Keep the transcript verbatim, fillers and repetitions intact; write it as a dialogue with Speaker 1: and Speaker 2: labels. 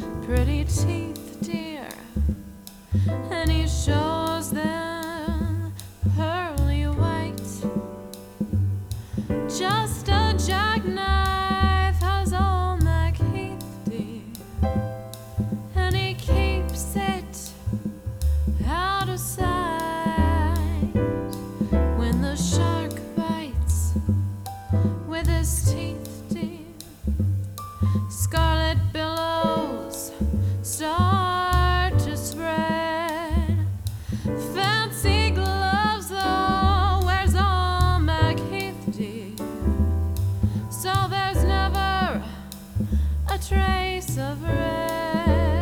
Speaker 1: pretty teeth, dear, and he shows them pearly white. Just a jackknife has old MacHeath, dear, and he keeps it out of sight. When the shark bites with his teeth, dear, scarlet billows start to spread. Fancy gloves, though, wears old MacHeath, dear, so there's never a trace of red.